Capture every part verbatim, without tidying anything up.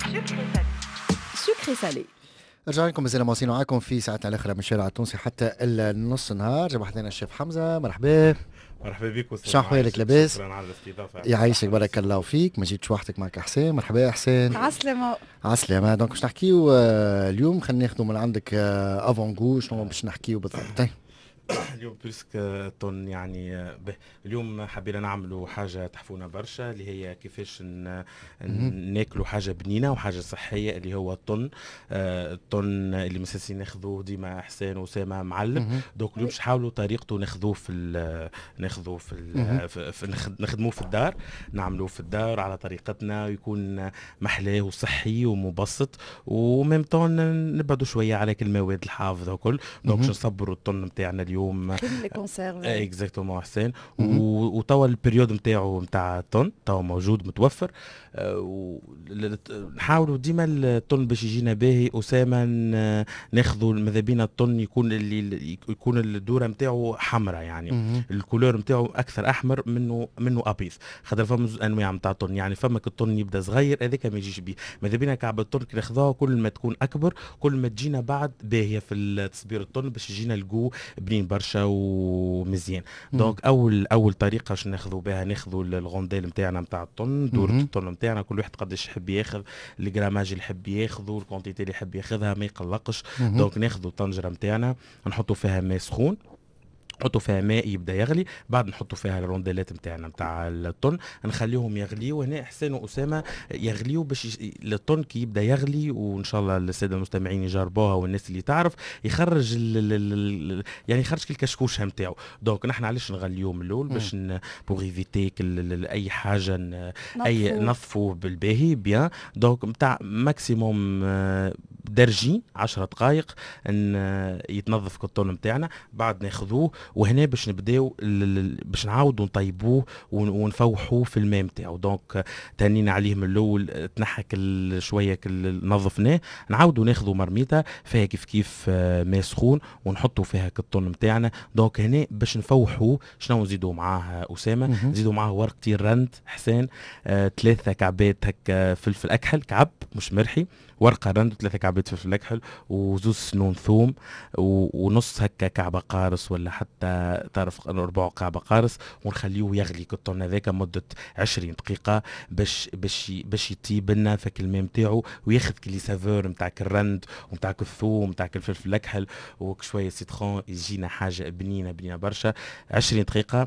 سكري سالي. رجعنا لكم مازال مواصلين معاكم في ساعتنا الاخرى من الشارع التونسي حتى النص نهار. جاب لنا الشيف حمزه، مرحبا. مرحبا بك. شو احوالك؟ لاباس؟ شكرا على الاستضافه. يعيشك، بارك الله فيك. ما جيتش وحدك، معك حسين. مرحبا يا حسين. عسلامة. عسلامة. دونك باش نحكيو اليوم، خلينا ناخذوا من عندك افونغو شنو باش نحكيو بالضبط. اليوم بيسك طن يعني به. اليوم حبينا نعملوا حاجه تحفونا برشا، اللي هي كيفاش ناكلوا حاجه بنينه وحاجه صحيه، اللي هو الطن. آه الطن اللي مساسين ناخذوه ديما حسين واسامه معلم. دوك اليوم باش نحاولوا طريقته ناخذوه في ناخذوه في, في, في نخدموه في الدار، نعملوه في الدار على طريقتنا، ويكون محلاه وصحي ومبسط، وميم طون نبعدوا شويه على المواد الحافظه وكل. دونك باش نصبروا الطن نتاعنا اليوم لي كونسيرف اكزاكتومون حسين. وتوا البريود نتاعو نتاع الطن توا موجود متوفر. نحاولوا ديما الطن باش يجينا باهي اسامه ناخذوا ماذا بينا الطن يكون اللي يكون الدوره نتاعو حمراء، يعني الكولور نتاعو اكثر احمر منه منه ابيض، خاطر فما زوج انواع نتاع الطن. يعني فما الطن يبدا صغير هذاك ما يجيش بيه، ماذا بينا كعب الطن كي ناخذوها كل ما تكون اكبر كل ما تجينا بعد باهيه في تصبير الطن باش يجينا الجو بنين برشا ومزيان. دونك اول اول طريقه باش ناخذوا بها ناخذوا الغونديل نتاعنا نتاع الطن، دوره الطن نتاعنا، كل واحد قداش يحب ياخذ، الجراماج اللي يحب ياخذه، الكونتيتي اللي يحب ياخذها، ما يقلقش. دونك ناخذوا الطنجره نتاعنا نحطوا فيها ماء سخون، نحطوا فيها ماء يبدا يغلي، بعد نحطوا فيها الرونديلات نتاعنا نتاع الطن، نخليهم يغليوا. هنا حسين واسامه يغليوا باش ي... الطن كي يبدا يغلي، وان شاء الله الساده المستمعين يجربوها والناس اللي تعرف يخرج ال... ال... ال... يعني يخرج الكشكوشه نتاعو. دونك نحن علاش نغليوه من الاول؟ باش ن... بوغ ايفيتيك ال... اي حاجه ن... اي نظفوه بالباهي بيان. دونك نتاع ماكسيموم درجين عشرة دقائق ان يتنظف الطن نتاعنا، بعد ناخذوه وهنا باش نبداو باش نعاودوا نطيبوه ونفوحوه في الماء نتاعو. دونك تانينا عليه من الاول تنحك شويه نظفناه، نعاودوا ناخذوا مرميته فيها كيف كيف ماء سخون ونحطوا فيها الطن نتاعنا. دونك هنا باش نفوحوه شنو نزيدوا معاه اسامه؟ نزيدوا معاه ورقتين رند حسين، آه، ثلاثه كعبات هكا فلفل اكحل كعب مش مرحي، ورقه رند وثلاثه كعبات فلفل اكحل وزوز سنون ثوم ونص هكا كعبه قارص ولا حتى تعرف ربع كعبه قارص، ونخليه يغلي الطن هذاك مده عشرين دقيقه باش باش باش يطيب لنا فك الماء نتاعو وياخذ كلي سافور نتاع الرند ونتاع الثوم نتاع الفلفل الاكحل وشويه سيترون، يجينا حاجه بنينه بنينه برشا. عشرين دقيقه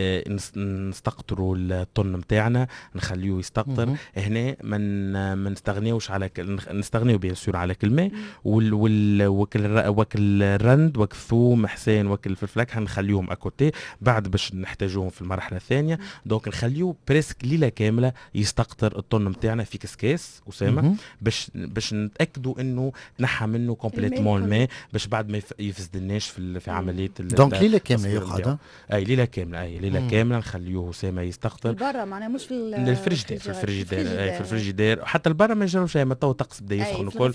نستقطروا الطن نتاعنا نخليه يستقطر. هنا من ما نستغنيوش على نستغنيو بيان سور على الماء وال وال وكل وكل الرند وكل الثوم حسين وكل الفلفل الاكحل نخليهم اكوتي بعد باش نحتاجوهم في المرحله الثانيه. دونك نخليو بريسك ليله كامله يستقطر الطن نتاعنا في كسكاس اسامه باش باش نتاكدوا انه نحى منه كومبليتمون الماء باش بعد ما يفسدناش في في عمليه. دونك ليله كامله يقعد؟ اي ليله كامله، اي ليله كامله نخليوه اسامه يستقطر برا معناها مش في الفريجيدير. في الفريجيدير اي في الفريجيدير حتى البرا ما يجروش، ما تو طقس بدا يسخن وكل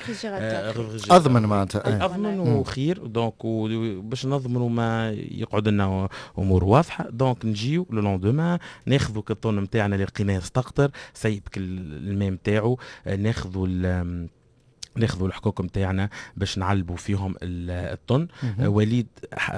اضمن معناتها اضمن وخير. دونك باش نضمنوا ما يقعد لنا امور واضحه. دونك نجيو لو لوندومان ناخذوا الطن نتاعنا اللي لقيناه استقطر سيب الماء نتاعو، ناخذوا ناخذوا الحكوك نتاعنا باش نعلبوا فيهم الطن. وليد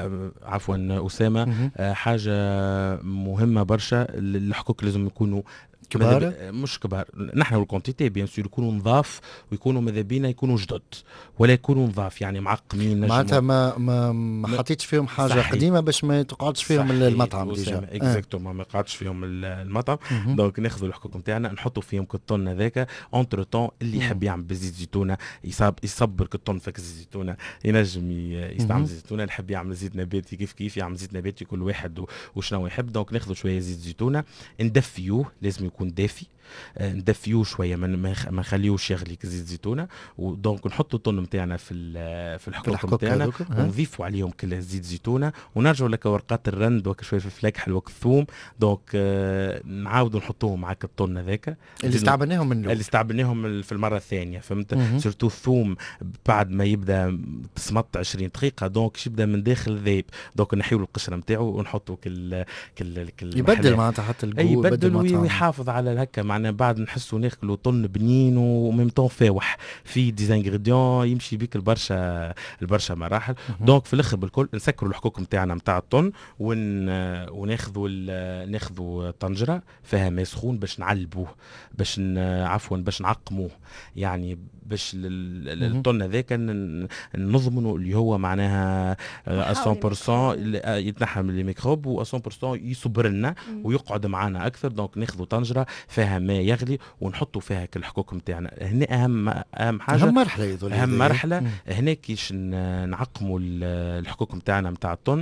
عفوا اسامه حاجه مهمه برشا، الحكوك لازم يكونوا كبار مش كبار، نحن والكونتيتي بيان سور يكونوا نظاف ويكونوا ماذا بينا يكونوا جدد ولا يكونوا نظاف يعني معقمين معناتها ما ما, ما حطيتش فيهم حاجه صحيح. قديمه باش ما تقعدش فيهم المطعم ديجا اكزاكتومون ما يقعدش فيهم المطعم. دونك ناخذوا الحكوك نتاعنا نحطوا فيهم الطن هذاك اونتر طون اللي يحب يعمل بزيت زيتونه يصب يصبر الطن فك زيت زيتونه ينجم يستعمل زيت زيتونه، اللي يحب يعمل زيت نباتي كيف كيف يعمل زيت نباتي كل واحد وشنو يحب. دونك ناخذوا شويه زيت زيتونه ندفيوه لازم يكون دافي، ندفيوه شويه ما نخليوش يغلي كزيت زيتونه. ودونك نحطوا الطن نتاعنا في في الحكوك نتاعنا ونضيفوا عليهم كل زيت زيتونه ونرجعوا لك ورقات الرند وشويه فلفل اكحل والثوم. دونك آه نعاودوا نحطوهم معك الطن هذاك اللي استعملناهم من اللي استعملناهم في المره الثانيه فهمت. سورتو الثوم بعد ما يبدا تصمت عشرين دقيقه دونك يبدا من داخل ذيب، دونك نحيوا القشره نتاعو ونحطوا كل كل كل يبدل معناتها حتى الجو يبدل ويحافظ على هكا معناها بعد نحسوا ناكلوا طن بنين وميم طون فاوح في ديزانغريديون يمشي بيك البرشا البرشا مراحل. دونك في الاخر بالكل نسكروا الحكوك نتاعنا نتاع الطن ون وناخذوا ناخذوا طنجره فيها ماء سخون باش نعلبوه باش عفوا باش نعقموه يعني باش الطن هذاك نضمنوا اللي هو معناها مية بالمية يتنحى من الميكروب و مية بالمية يصبر لنا ويقعد معنا اكثر. دونك ناخذوا طنجره فيها ماء يغلي ونحطوا فيها كل الحكوك نتاعنا. هنا اهم اهم حاجه اهم مرحله يظل اهم مرحله هنا كيش نعقموا الحكوك نتاعنا نتاع الطن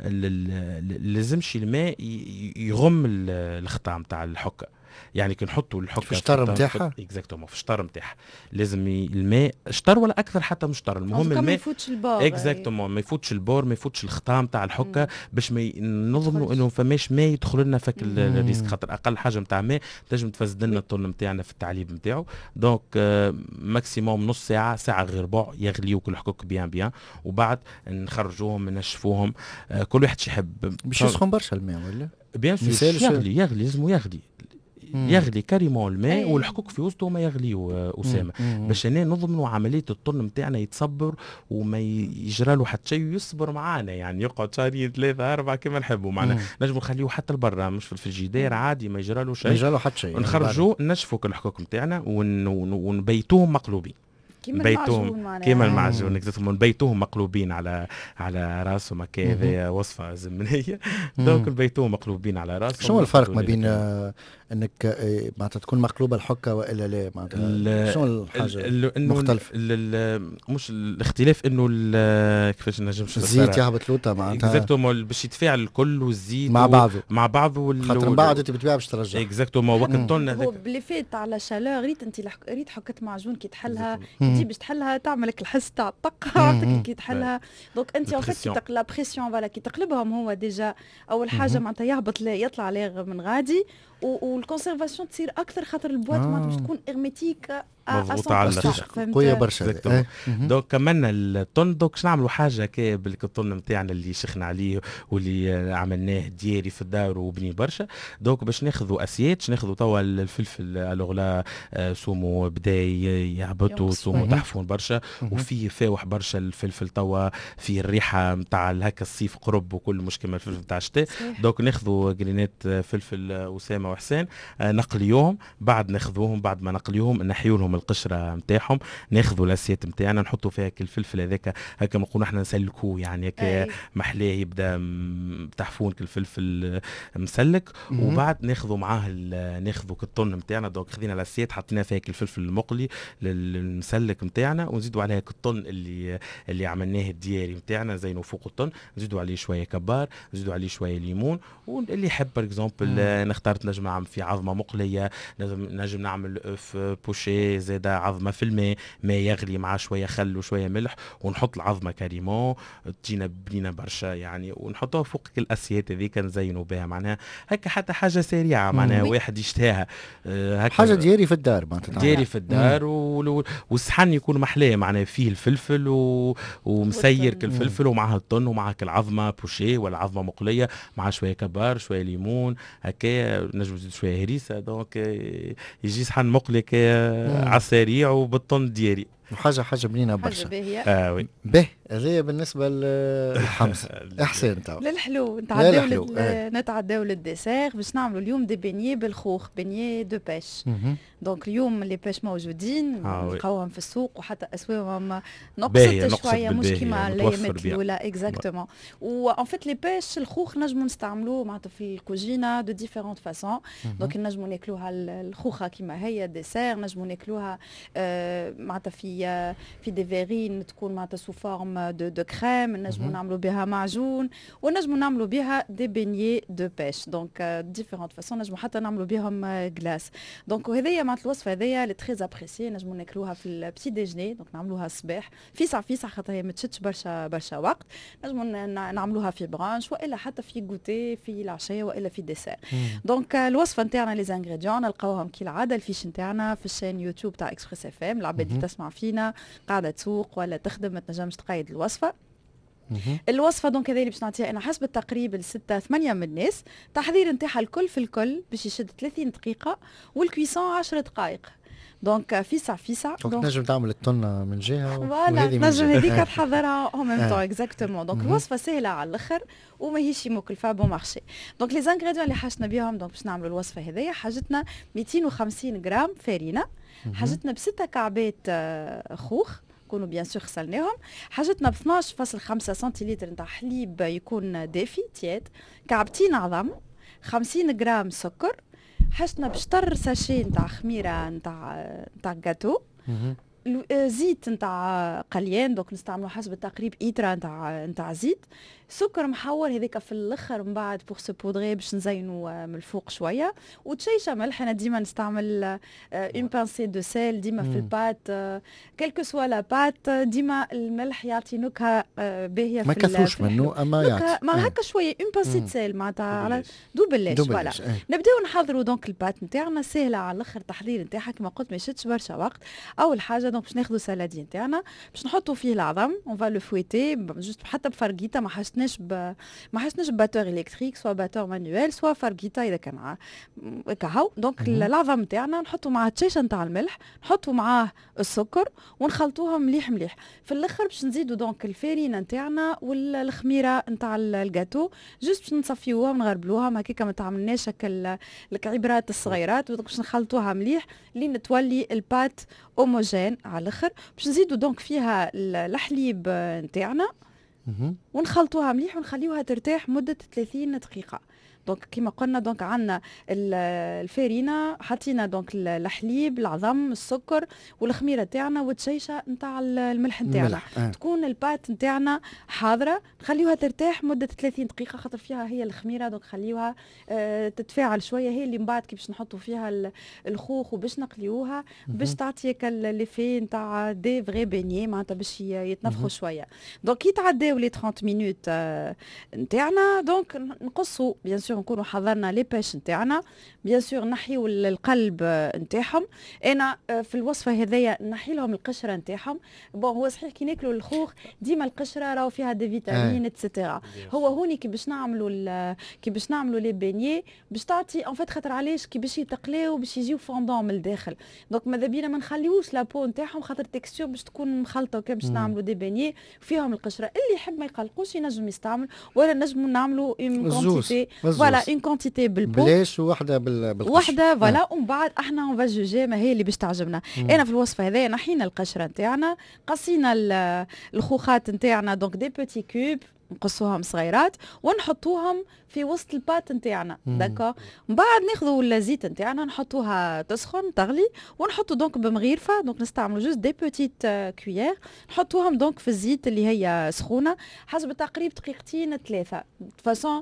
لازمش الماء يغم الخطا نتاع الحكه يعني كي نحطوا الحكه في الشطر نتاعها اكزاكتومون في الشطر نتاعها لازم الماء شطر ولا اكثر حتى من شطر. المهم الماء ما يفوتش البور اكزاكتومون ما يفوتش البور ما يفوتش الخطا نتاع الحكه باش ما نضمنوا انه فماش ماء يدخل لنا فك الريسك خاطر اقل حاجه نتاع ماء تنجم تفسد لنا الطن نتاعنا في التعليب نتاعو. دونك ماكسيموم نص ساعه ساعه غير ربع يغليوا كل الحكوك بيان بيان وبعد نخرجوهم ننشفوهم. كل واحد يحب باش يسخن برشا الماء ولا بيان سور يغلي يغلي لازم يغلي يغلي كاريمون الماء أيه. والحكوك في وسطه ما يغليو اسامه باش هنا نضمنوا عمليه الطن نتاعنا يتصبر وما يجرى له حتى شيء ويصبر معانا يعني يقعد شهرين ثلاثه اربعه كما نحبوا معنا نجموا نخليوه حتى لبرا مش في الفريجيدير عادي ما يجرى له شيء ما يجرى له حتى شيء نخرجوه نشفوا الحكوك نتاعنا ونبيتوهم مقلوبين بيتوهم كيما المعجون اكزاكتومون نبيتوهم مقلوبين على على راسهم هكا هذه وصفه زمنيه. دونك نبيتوهم مقلوبين على راسهم. شنو الفرق ما بين آه انك آه معناتها تكون مقلوبه الحكه والا لا معناتها شنو الحاجه المختلفه؟ مش الاختلاف انه كيفاش نجمش الزيت يهبط لوطه معناتها اكزاكتومون باش يتفاعل الكل والزيت مع بعضه مع بعضه خاطر من بعد انت بتبيع باش ترجع اكزاكتومون وقت الطن هذاك هو بلي فات على شالور ريت انت ريت حكه معجون كي تحلها انت باش تحلها تعملك الحس تاع الطق عرفتك كي تحلها. دونك انت وقت كي تقلب بريسيون فوالا كي تقلبهم هو ديجا اول حاجه معناتها يهبط لا يطلع لا من غادي والكونسيرفاسيون تصير اكثر خاطر البواط آه. معناتها باش تكون ارميتيك مضغوطه على قويه برشا. اه. دونك كملنا الطن دونك باش نعملوا حاجه كي بالطن نتاعنا اللي شخنا عليه واللي عملناه دياري في الدار وبني برشا. دونك باش ناخذوا اسيات باش ناخذوا توا الفلفل الوغلا سومو بدا يهبطوا سومو طحفون برشا وفيه فاوح برشا الفلفل توا فيه الريحه نتاع هكا الصيف قرب وكل مشكل من الفلفل نتاع الشتاء. دونك ناخذوا جرينات فلفل اسامه وحسين نقليوهم بعد ناخذوهم بعد ما نقليوهم نحيوا لهم القشره نتاعهم ناخذوا الاسيات نتاعنا نحطوا فيها الفلفل هذاك هكا نقولوا احنا نسلكوه يعني هكا محلاه يبدا تحفون الفلفل مسلك وبعد ناخذوا معاه ناخذوا الطن نتاعنا. دونك خذينا الاسيات حطينا فيها الفلفل المقلي المسلك نتاعنا ونزيدوا عليها الطن اللي اللي عملناه الدياري نتاعنا زينوا فوق الطن نزيدوا عليه شويه كبار نزيدوا عليه شويه ليمون واللي يحب بار اكزومبل نختار نجم نعمل في عظمه مقليه نجم نعمل اف بوشي زاد عظمه في الماء ماء يغلي مع شويه خل وشويه ملح ونحط العظمه كريمون تجينا بنينه برشا يعني ونحطوها فوق الاسيات هذيك نزينوا بها معناها هكا حتى حاجه سريعه معناها واحد يشتهيها هكا حاجه دياري في الدار معناتها دياري في الدار والصحن يكون محلاه معناها فيه الفلفل و... ومسير الفلفل ومعها الطن ومعها العظمه بوشي ولا عظمه مقليه مع شويه كبار شويه ليمون هكا نجم نزيد شويه هريسه. دونك يجي صحن مقلي على السريع وبالطن دياري وحاجه حاجه بنينه برشا. اه وي به هذه بالنسبه للحمص. احسن تاع للحلو نتعداو نتعداو للديسير باش نعملوا اليوم دي بينيي بالخوخ بينيي دو بيش. دونك اليوم لي بيش موجودين نلقاوهم في السوق وحتى اسواقهم نقصت شويه مش كيما الايامات الاولى اكزاكتومون. وان فيت لي بيش الخوخ نجموا نستعملوه معناتها في الكوجينه دو ديفيرونت فاسون. دونك نجموا ناكلوها الخوخه كيما هي ديسير نجموا ناكلوها معناتها في في دي فيرين تكون معناتها سو فورم دو دو كريم نجموا نعملوا بها معجون ونجموا نعملوا بها دي بينيي دو بيش. دونك ديفيرونت فاسون نجموا حتى نعملوا بهم غلاس. دونك وهذيا معناتها الوصفه هذيا اللي تري ابريسي نجموا ناكلوها في البتي ديجني. دونك نعملوها الصباح فيسع فيسع خاطر هي ما تشدش برشا برشا وقت. نجموا نعملوها في برانش والا حتى في غوتي في العشيه والا في ديسير. دونك الوصفه نتاعنا لي زانغريديون نلقاوهم كالعاده الفيش نتاعنا في الشين يوتيوب تاع اكسبريس اف ام. العباد اللي تسمع فينا قاعده تسوق ولا تخدم ما تنجمش تقيد الوصفه الوصفه دونك هذه اللي باش نعطيها انا حسب التقريب لستة ثمانية من الناس. تحضير نتاعها الكل في الكل باش يشد ثلاثين دقيقه والكويسون عشر دقائق. دونك فيسع فيسع دونك تنجم تعمل الطن من جهه وهذه تنجم هذيك تحضرها او ميم طون اكزاكتومون. دونك الوصفه سهله على الاخر وماهيش مكلفه بون مارشي. دونك لي زانغريديون اللي حاجتنا بهم دونك باش نعملوا الوصفه هذيا حاجتنا مئتين وخمسين غرام فارينه، حاجتنا بستة كعبات خوخ يكونوا بيان سور غسلناهم، حاجتنا ب اثناش فاصلة خمسة سنتيلتر نتاع حليب يكون دافي تياد، كعبتين عظم، خمسين غرام سكر، حاجتنا بشطر ساشي نتاع خميره نتاع نتاع جاتو، زيت نتاع قليان دونك نستعملوا حسب التقريب ايترا نتاع نتاع زيت، سكر محور هذاك في الاخر من بعد بور سو بودري باش نزينوا من الفوق شويه، وتشيشه ملح. انا ديما نستعمل اون بانسي دو سيل ديما في البات كلكو سوا لا بات، ديما الملح يعطي نكهه باهيه في ما كثوش منه اما يعطي ما هكا شويه اون بانسي دو سيل معناتها على دوبلاش. فوالا نبداو نحضروا دونك البات نتاعنا سهله على الاخر، التحضير نتاعها كما قلت ما يشدش برشا وقت. اول حاجه دونك باش ناخذوا سلادي نتاعنا باش نحطوا فيه العظم، اون فا لو فويتي جوست حتى بفرقيته، ما حاجتناش ب... ما حاجتناش باتور الكتريك سوا باتور مانويل سوا فرقيته اذا كان كهو. دونك العظم نتاعنا نحطوا معاه التشيشه نتاع الملح، نحطوا معاه السكر ونخلطوها مليح مليح. في الاخر باش نزيدوا دونك الفارينه نتاعنا والخميره نتاع الجاتو، جوست باش نصفيوها ونغربلوها ما هكاك ما تعملناش هكا الكعبرات الصغيرات، باش نخلطوها مليح لين تولي البات هوموجين على الاخر. باش نزيدوا دونك فيها الحليب نتاعنا ونخلطوها مليح ونخليوها ترتاح مدة ثلاثين دقيقة. دونك كما قلنا دونك عندنا الفارينه، حطينا دونك الحليب، العظم، السكر والخميره تاعنا والتشيشه نتاع الملح نتاعنا. آه. تكون البات نتاعنا حاضره، نخليوها ترتاح مده ثلاثين دقيقه خاطر فيها هي الخميره، دونك خليوها آه تتفاعل شويه، هي اللي من بعد كي باش نحطوا فيها الخوخ وباش نقليوها باش تعطي هكا ليفي نتاع دي فغي بيني معناتها باش يتنفخوا شويه. دونك يتعداو لي ثلاثين مينوت آه نتاعنا، دونك نقصوا بيان سور نكونوا حضرنا لي باش نتاعنا، بيان سور نحيو القلب نتاعهم. انا في الوصفه هذيا نحي لهم القشره نتاعهم. بون هو صحيح كي ناكلوا الخوخ ديما القشره راهو فيها دي فيتامين اتسيتيرا، هو هوني كي باش نعملوا كي باش نعملوا لي بيني باش تعطي ان فيت خاطر علاش كي باش يتقلاو باش يجيو فوندون من الداخل. دونك ماذا بينا ما نخليوش لابو نتاعهم خاطر تكستور باش تكون مخلطه وكا باش نعملوا دي بيني فيهم القشره. اللي يحب ما يقلقوش ينجم يستعمل، ولا نجموا نعملوا اون كونتيتي فوالا اون كونتيتي بالبو بلاش وواحده بالقشره وحده فوالا. ومن بعد احنا اون فا جوجي ما هي اللي باش تعجبنا. مم. انا في الوصفه هذه نحينا القشره نتاعنا، قصينا الخوخات نتاعنا دونك دي بوتي كوب نقصوهم صغيرات ونحطوهم في وسط البات نتاعنا داكور. من بعد ناخذوا الزيت نتاعنا نحطوها تسخن تغلي ونحطوا دونك بمغيرفه، دونك نستعملوا جوست دي بوتيت كويير نحطوهم دونك في الزيت اللي هي سخونه حسب تقريب دقيقتين ثلاثه فاسون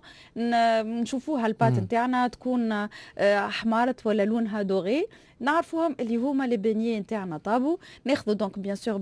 نشوفوها البات نتاعنا تكون احمرت ولا لونها دوغي، نعرفوهم اللي هما لي بينيي نتاعنا طابوا. ناخذوا دونك بيان سور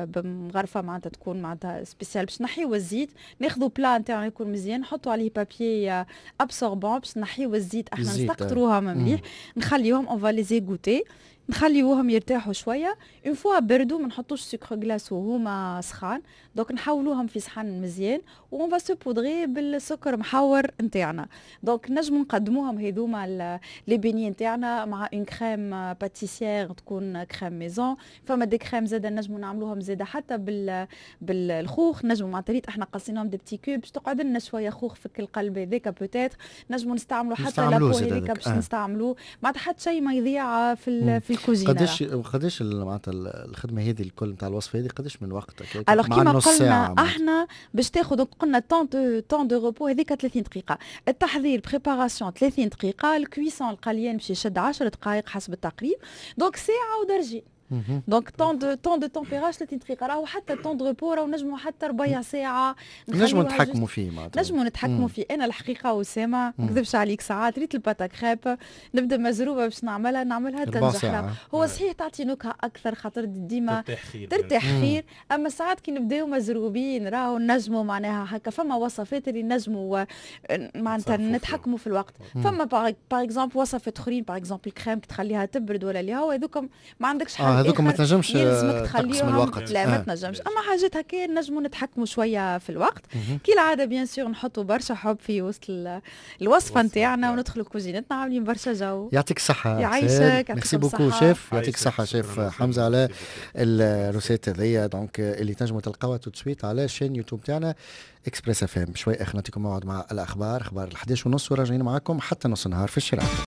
بمغرفه معناتها تكون معناتها سبيسيال باش نحيو الزيت، ناخذوا بلا نتاعنا يكون مزيان نحطوا عليه بابيي ابسوربون باش نحيو الزيت، احنا نستقطروهم مليح نخليوهم اون فا لي زيغوتي نخليوهم يرتاحوا شويه. اون فوا بردوا ما نحطوش سكر غلاس وهما سخان، دونك نحولوهم في صحن مزيان وون فا سو بودري بالسكر محور نتاعنا. دونك نجموا نقدموهم هذوما لي بيني نتاعنا مع اون كريم باتيسيير تكون كريم ميزون. فما دي كريم زاده نجموا نعملوهم زاده حتى بال بالخوخ، نجموا مع طريقه احنا قصيناهم دي بتي كوب باش تقعد لنا شويه خوخ فك القلب هذاك بوتيتر. نجموا نستعملوا حتى لابو هذيك باش آه. نستعملوه معناتها حتى شيء ما يضيع في في الكوزينه. قداش قداش معناتها الخدمه هذه الكل نتاع الوصفه هذه قداش من وقتك؟ الوغ كيما قلنا احنا باش تاخذ قلنا طون دو طون دو روبو هذيك ثلاثين دقيقه، التحضير بريباراسيون ثلاثين دقيقه، الكويسون القليان باش يشد عشر دقائق حسب التقريب، دونك ساعه ودرجه. دونك طون دو طون دو تمبيراج ثلاثين دقيقه، راهو حتى طون دو ريبو راهو نجموا حتى ربيع ساعه نجموا نتحكموا فيه معناتها نجموا نتحكموا فيه. انا الحقيقه اسامه ما نكذبش عليك ساعات ريت الباتا كريب نبدا مزروبه باش نعملها نعملها تنجح. هو صحيح تعطي نكهه اكثر خاطر ديما ترتاح خير، اما ساعات كي نبداو مزروبين راهو نجموا معناها هكا فما وصفات اللي نجموا معناتها نتحكموا في الوقت. فما باغ اكزومبل وصفات اخرين باغ اكزومبل كريم تخليها تبرد ولا اللي هو هذوك ما عندكش حل هذوك ما تنجمش يلزمك تقسم الوقت. لا ما تنجمش. اما حاجات هكا نجموا نتحكموا شويه في الوقت كي العاده بيان سور نحطوا برشا حب في وسط الوصفه نتاعنا وندخلوا كوزينتنا عاملين برشا جو. يعطيك الصحه يعيشك. ميرسي بوكو شيف. يعطيك الصحه شيف حمزه على الروسيت هذيا دونك اللي تنجموا تلقاوها تو سويت على شين يوتيوب تاعنا اكسبريس اف ام. شوي اخر نعطيكم موعد مع الاخبار اخبار الحداش ونص وراجعين معاكم حتى نص النهار في الشارع.